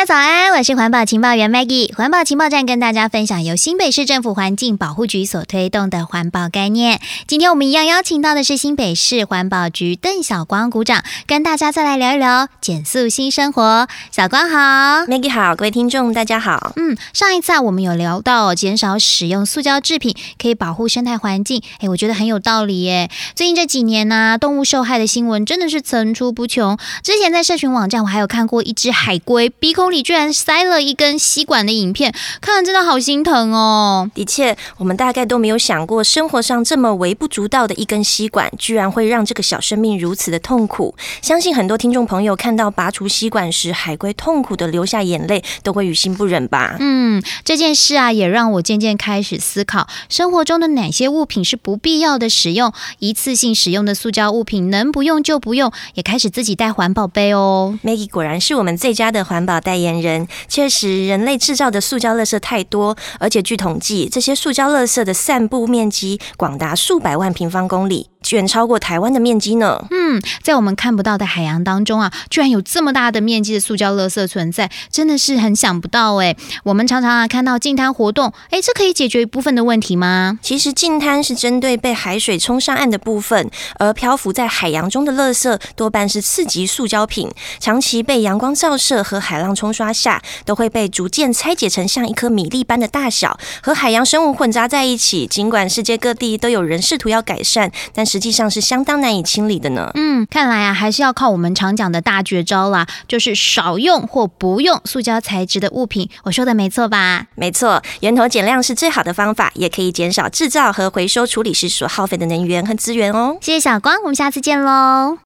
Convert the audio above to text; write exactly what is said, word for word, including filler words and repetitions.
家早安，我是环保情报员 Maggie。环保情报站跟大家分享由新北市政府环境保护局所推动的环保概念。今天我们一样邀请到的是新北市环保局邓晓光股长，跟大家再来聊一聊减塑新生活。小光好。 Maggie 好，各位听众大家好。 嗯，上一次啊我们有聊到减少使用塑胶制品可以保护生态环境，哎，我觉得很有道理耶。最近这几年呢、啊，动物受害的新闻真的是层出不穷。之前在社群网站我还有看过一只海龟鼻孔里居然塞了一根吸管的影片，看了真的好心疼哦。 的确，我们大概都没有想过，生活上这么微不足道的一根吸管，居然会让这个小生命如此的痛苦。相信很多听众朋友看到拔除吸管时，海龟痛苦的流下眼泪，都会于心不忍吧。 嗯，这件事啊，也让我渐渐开始思考，生活中的哪些物品是不必要的使用，一次性使用的塑胶物品能不用就不用，也开始自己带环保杯哦。 Maggie 果然是我们最佳的环保代言人。确实，人类制造的塑胶垃圾太多，而且据统计，这些塑胶垃圾的散布面积广达数百万平方公里，远超过台湾的面积呢。 嗯，在我们看不到的海洋当中啊，居然有这么大的面积的塑胶垃圾存在，真的是很想不到哎。我们常常啊看到净滩活动，哎，这可以解决一部分的问题吗？ 其实净滩是针对被海水冲上岸的部分，而漂浮在海洋中的垃圾多半是次级塑胶品，长期被阳光照射和海浪冲刷下，都会被逐渐拆解成像一颗米粒般的大小，和海洋生物混杂在一起。尽管世界各地都有人试图要改善，但实际上是相当难以清理的呢。 嗯，看来啊，还是要靠我们常讲的大绝招啦，就是少用或不用塑胶材质的物品。我说的没错吧？ 没错，源头减量是最好的方法，也可以减少制造和回收处理时所耗费的能源和资源哦。 谢谢小光，我们下次见喽。